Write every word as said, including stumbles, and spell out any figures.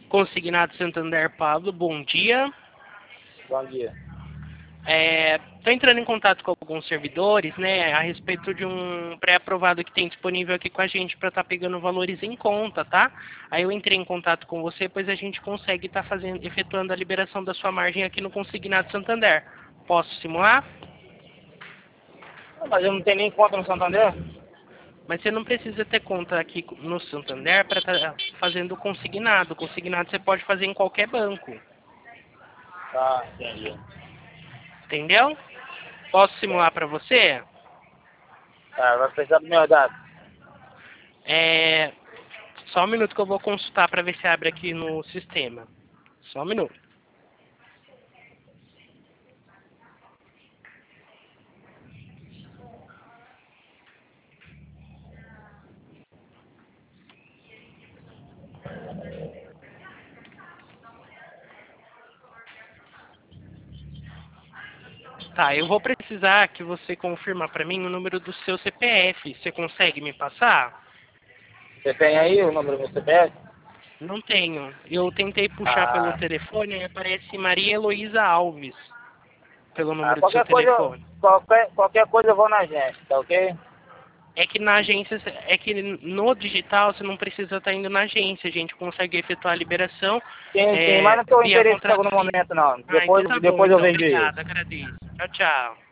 Consignado Santander, Pablo, bom dia. Bom dia. Estou entrando em contato com alguns servidores, né, a respeito de um pré-aprovado que tem disponível aqui com a gente para estar pegando valores em conta, tá? Aí eu entrei em contato com você, pois a gente consegue estar fazendo, efetuando a liberação da sua margem aqui no Consignado Santander. Posso simular? Mas eu não tenho nem conta no Santander? Mas você não precisa ter conta aqui no Santander para estar fazendo o consignado. O consignado você pode fazer em qualquer banco. Tá, entendi. Entendeu? Posso simular para você? Tá, vai precisar dos meus dados. É... Só um minuto que eu vou consultar para ver se abre aqui no sistema. Só um minuto. Tá, eu vou precisar que você confirma para mim o número do seu C P F. Você consegue me passar? Você tem aí o número do meu C P F? Não tenho. Eu tentei puxar pelo Ah, telefone e aparece Maria Heloísa Alves pelo ah, número do seu qualquer coisa, eu- telefone. qualquer, qualquer coisa eu vou na agência, tá ok? É que na agência, é que no digital você não precisa estar indo na agência, a gente consegue efetuar a liberação Sim, sim, mas é, não estou via interessado contrato no físico. momento não. Ah, então Depois, tá bom, depois eu então. vejo isso. Obrigado, agradeço. Tchau, tchau.